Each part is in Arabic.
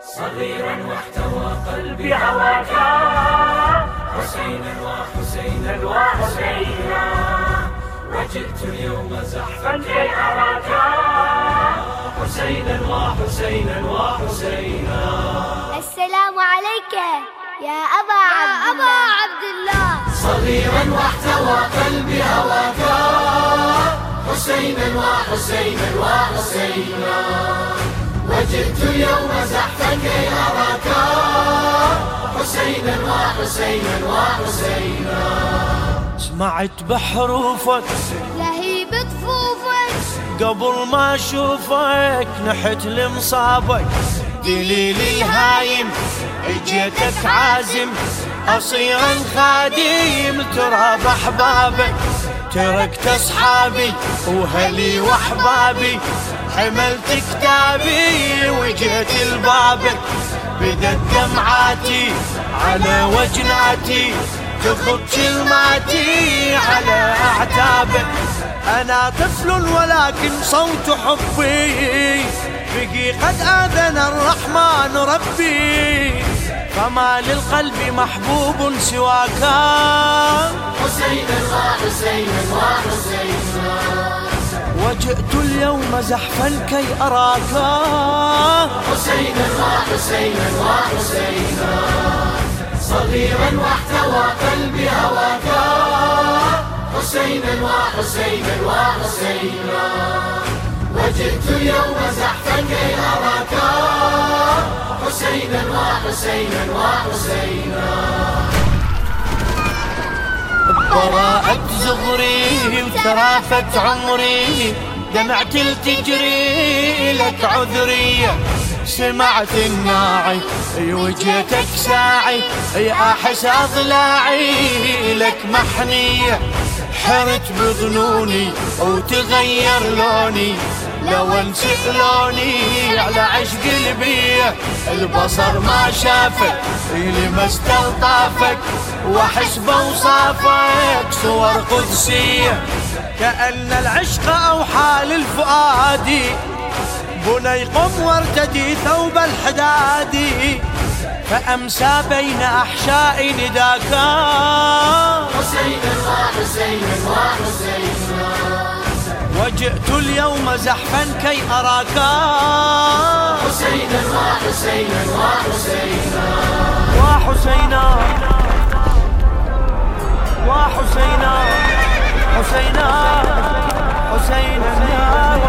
صغيرا واحتوى قلبي هواك، حسينا وحسينا وحسينا، وجئت اليوم زحفا كي أراك، حسينا وحسينا وحسينا. السلام عليك يا أبا عبد الله. صغيرا واحتوى قلبي هواك، حسينا وحسينا وحسينا، وجئت اليوم زحفا كي أراك، حسينا وحسينا وحسينا. سمعت بحروفك لهيب طفوفك، قبل ما أشوفك نحت لمصابك، دليل الهايم اجيتك عازم، أصيرا خادم تراب أحبابك، تركت أصحابي وهلي وأحبابي، حملت كتابي وجيت لبابك، بدت دمعاتي على وجناتي، تخط كلماتي على أعتابك. أنا طفل ولكن صوت حبي بقي قد آذن الرحمن ربي، فما للقلب محبوب سواك، حسينا وحسينا وحسينا، وجئت اليوم زحفا كي أراك، حسينا وحسينا وحسينا، صغيرا واحتوى قلبي هواك، حسينا وحسينا وحسينا، وجئت اليوم زحفا كي أراك، حسينا وحسينا وحسينا. براءة زغري وترافت عمري، دمعت التجري لك عذرية، سمعت الناعي وجيتك ساعي، أحس أضلاعي لك محنية، حرت بظنوني وتغير لوني، لو انسق لوني على عشق البيه، البصر ما شافك لما استلطافك، واحس بوصافك صور قدسية، كأن العشق أوحى للفؤاد، بني قم وارتدي ثوب الحداد، فأمسى بين أحشاء نداك، حسينا وحسينا وحسينا، وجئت اليوم زحفا كي أراك، حسينا وحسينا وحسينا، وحسينا وحسينا، حسينا حسينا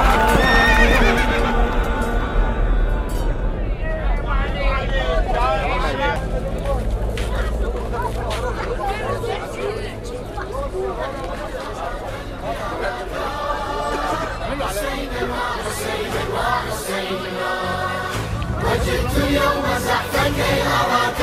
وجئت اليوم زحفا كي أراك،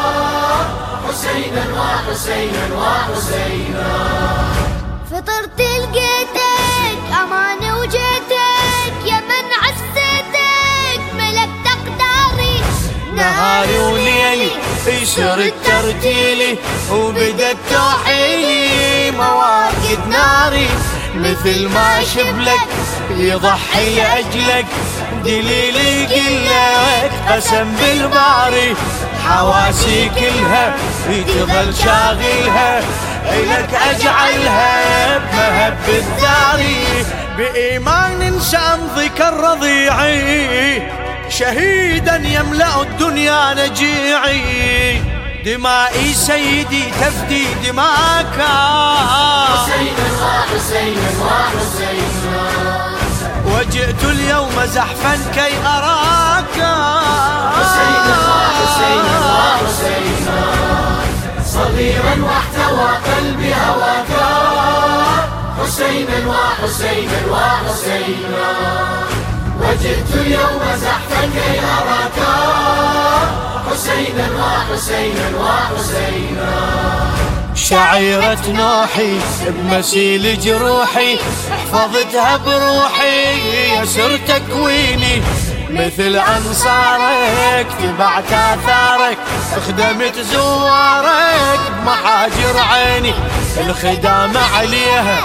حسينا وحسينا وحسينا، فطرت لقيتك أمان وجيتك، يا من عزتك ملكت أقداري، نهاري وليلي يسر الترتيلي، وبدت توحيلي مواقد ناري، مثل ما شبلك يضحي لأجلك، دليلي قلك قسم بالباري، حواسي كلها تظل شاغلها، إلك أجعلها بمهب الداري، بإيمان سأمضيك الرضيعي، شهيدا يملأ الدنيا نجيعي، دمائي سيدي تفدي دماك، حسينا وحسينا وحسينا، وجئت اليوم زحفا كي أراك، حسينا وحسينا وحسينا، صغيرا واحتوى قلبي هواك، حسينا وحسينا وحسينا، وجئت اليوم زحفا كي أراك، حسينا وحسينا وحسينا. شعيرة نوحي بمسيل جروحي، حفظتها بروحي يسر تكويني، مثل أنصارك تبعت آثارك، خدمت زوارك بمحاجر عيني، الخدام عليها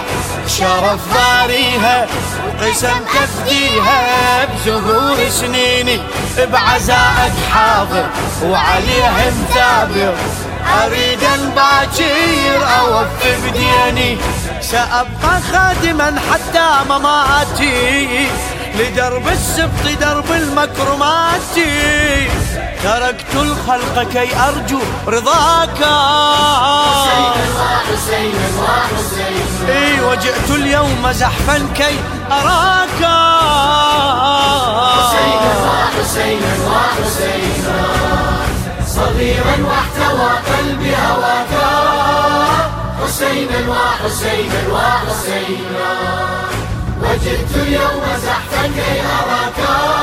شرف ضاريها وقسم تفديها بزهور سنيني بعزائك حاضر وعليها مثابر أريد باكر أوفي بديني سأبقى خادما حتى مماتي لدرب السبط درب المكرمات تركت الخلق كي أرجو رضاك حسينا وحسينا وجئت اليوم زحفا كي أراك حسينا وحسينا صغيرا واحتوى قلبي هواك حسينا وحسينا وحسينا وجئت اليوم زحفا كي أراك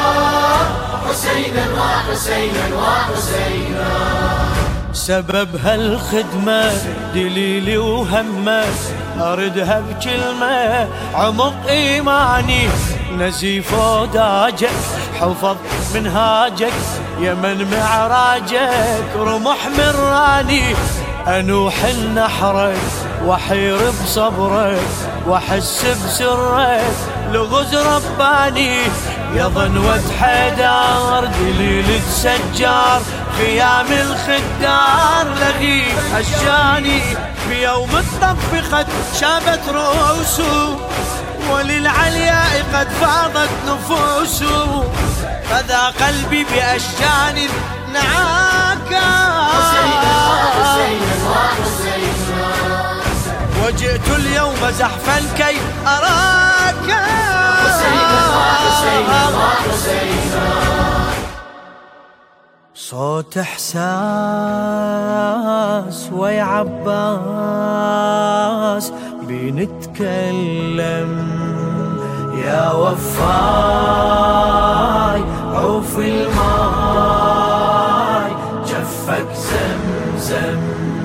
حسينا وحسينا وحسينا سبب هالخدمة دليلي وهمة أردها بكلمة عمق إيماني نزيف وداجك حفظ منهاجك يمن معراجك رمح مراني أنوح النحرك وحير بصبرك وأحس بسرك لغز رباني يظن ود حيدار دليل السجار خيام الخدار لغيب هشاني في يوم الطف قد شابت رؤوسه وللعلياء قد فاضت نفوسه فذا قلبي بأشجان نعاكا وجئت اليوم زحفا كي أراك صوت إحساس ويا عباس بنتكلم يا وفاي عوف الماي جفك زمزم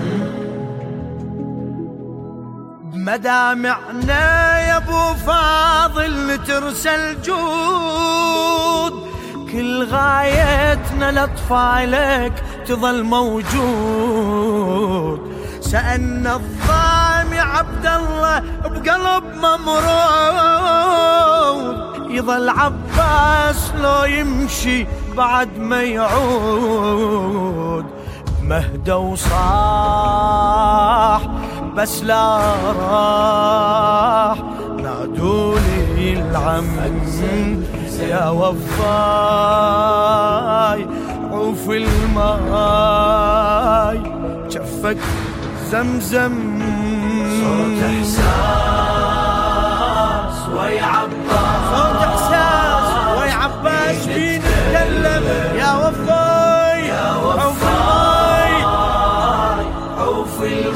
مدامعنا يا ابو فاضل ترسل جود كل غايتنا لأطفالك تظل موجود سألنا الضامي عبد الله بقلب ممرود يظل عباس لو يمشي بعد ما يعود مهدى وصاح بس لا راح نادوني العم يا وفاي عوف الماي جفك زمزم صوت إحساس ويا عباس صوت إحساس ويا عباس بينتكلم يا وفاي عوف الماي عوف الماي